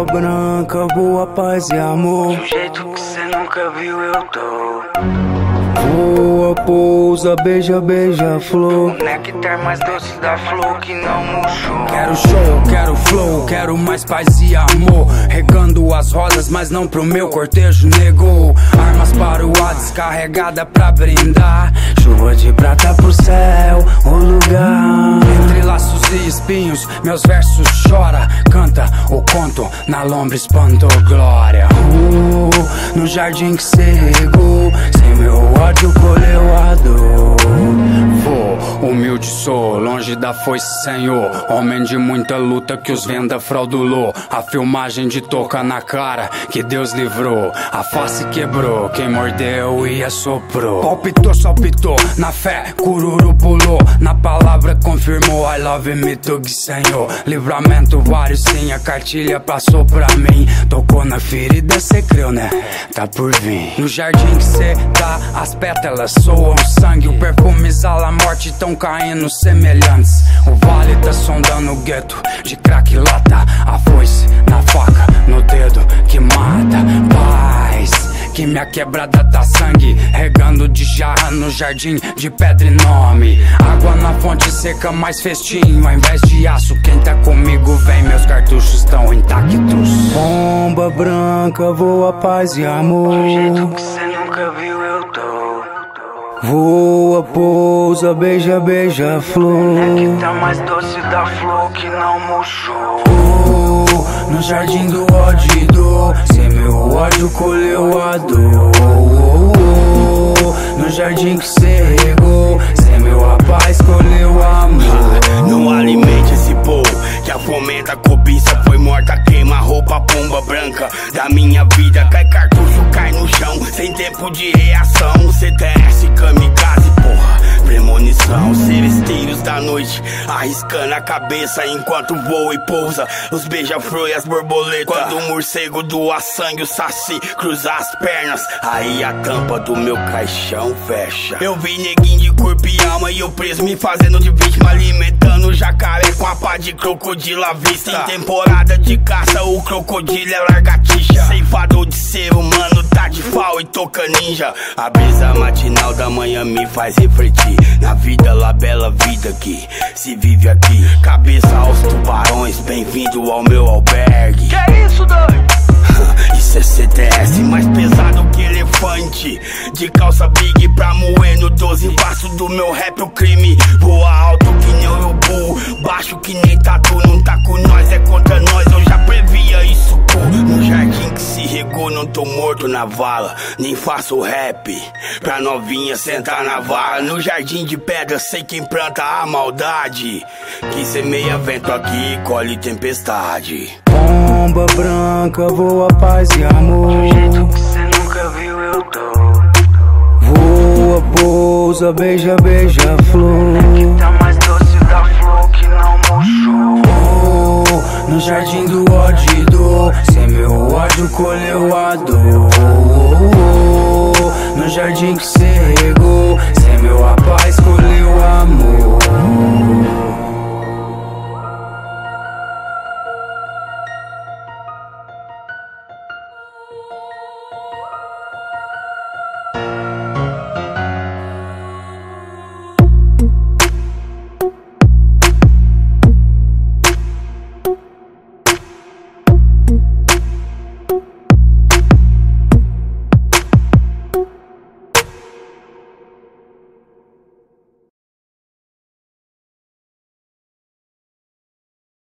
Pomba branca, boa paz e amor. Do jeito que cê nunca viu eu tô. Voa, pousa, beija, beija, flor. O néctar mais doce da flor que não murchou. Quero show, quero flow, quero mais paz e amor. Regando as rosas, mas não pro meu cortejo, negou. Armas para o Hades, carregada pra brindar. Chuva de prata pro céu, o lugar. Entre laços e espinhos, meus versos chora. Canta o conto, na lombra espanto glória. No jardim que cê regou, sem meu ódio colheu a dor. Vou, humilde sou, longe da foice, senhor. Homem de muita luta que os venda fraudulou. A filmagem de toca na cara que Deus livrou. A face quebrou, quem mordeu e assoprou. Palpitou, salpitou, na fé, cururu pulou. Na palavra confirmou, I love me tug, senhor. Livramento vários sim, a cartilha passou pra mim. Tocou na ferida, cê creu, né? Tá por vir. No jardim que cê tá, as pétalas soam sangue. O perfume exala a morte, tão caindo semelhantes. O vale tá sondando o gueto de crack lata. A foice na faca, no dedo que mata. Paz, que minha quebrada tá sangue. Regando de jarra no jardim de pedra e nome. Água na fonte seca, mais festinho. Ao invés de aço, quem tá comigo vem. Meus cartuchos tão intactos. Pomba branca, voa paz e amor. Do jeito que cê nunca viu eu tô. Voa, pousa, beija, beija, flor. Néctar mais doce da flor que não murchou. No jardim do ódio e dor, sem meu ódio colheu a dor. No jardim que cê regou, sem meu a paz colheu amor. Não alimente esse povo que a fomenta a cobiça. Foi morta, queima a roupa, pomba branca da minha vida. Cai cartucho, cai no chão, sem tempo de reação. CTS, kamikaze, porra, premonição. Seresteiros da noite, arriscando a cabeça enquanto voa e pousa os beija-flor e as borboletas. Quando o morcego doa sangue, o saci cruza as pernas, aí a tampa do meu caixão fecha. Eu vi neguinho de corpo e alma e eu preso me fazendo de vítima, alimentando o jacaré com a pá de crocodilo à vista. Em temporada de caça, o crocodilo é largatixa. Ceifador de ser humano, tá de fal e toca ninja. A brisa matinal da manhã me faz refletir na vida, lá bela vida que se vive aqui. Cabeça aos tubarões, bem-vindo ao meu albergue. Que é isso, doido? Isso é CTS, mais pesado que elefante. De calça big pra moer no 12 baço do meu rap o crime. Voa alto que nem urubu, baixo que nem tatu. Não tá com nós, é contra nós, eu já previa isso, pô. No jardim que se regou, não tô morto na vala. Nem faço rap pra novinha sentar na vala. No jardim de pedra, sei quem planta a maldade. Que semeia vento aqui, colhe tempestade. Pomba branca, voa paz e amor. Do jeito que cê nunca viu eu tô. Voa, pousa, beija, beija, flor. Néctar mais doce da flor que não murchou. No jardim do ódio e dor, sem meu ódio colheu a dor. No jardim que cê regou, sem meu a paz colheu amor.